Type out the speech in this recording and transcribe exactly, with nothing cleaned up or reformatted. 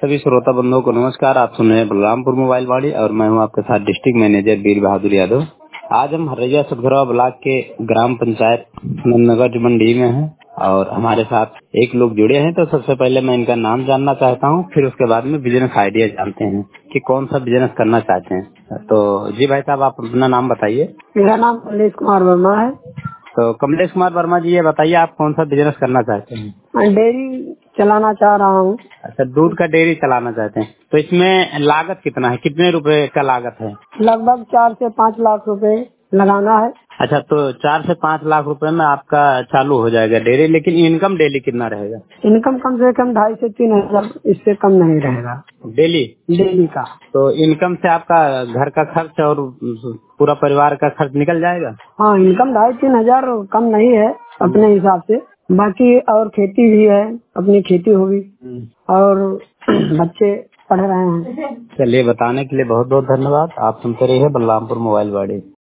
सभी श्रोता बंधुओं को नमस्कार। आप सुन रहे हैं बलरामपुर मोबाइल वाड़ी और मैं हूं आपके साथ डिस्ट्रिक्ट मैनेजर वीर बहादुर यादव। आज हम हरैया सतघरवा ब्लॉक के ग्राम पंचायत नगर मंडी में हैं और हमारे साथ एक लोग जुड़े हैं। तो सबसे पहले मैं इनका नाम जानना चाहता हूं, फिर उसके बाद में बिजनेस आइडिया जानते हैं कि कौन सा बिजनेस करना चाहते हैं। तो जी भाई साहब, आप अपना नाम बताइए। मेरा नाम कमलेश कुमार वर्मा है। तो कमलेश कुमार वर्मा जी, ये बताइए आप कौन सा बिजनेस करना चाहते हैं। मैं डेयरी चलाना चाह रहा हूँ। अच्छा, दूध का डेयरी चलाना चाहते हैं। तो इसमें लागत कितना है, कितने रुपए का लागत है? लगभग चार से पाँच लाख रुपए लगाना है। अच्छा, तो चार से पाँच लाख रुपए में आपका चालू हो जाएगा डेयरी। लेकिन इनकम डेली कितना रहेगा? इनकम कम से कम ढाई से तीन हजार, इससे कम नहीं रहेगा डेली डेली का। तो इनकम से आपका घर का खर्च और पूरा परिवार का खर्च निकल जाएगा। हाँ, इनकम ढाई तीन हजार कम नहीं है अपने हिसाब से। बाकी और खेती भी है, अपनी खेती होगी और बच्चे पढ़ रहे हैं। चलिए, बताने के लिए बहुत बहुत धन्यवाद। आप सुनते रहिए बलरामपुर मोबाइल वाड़ी।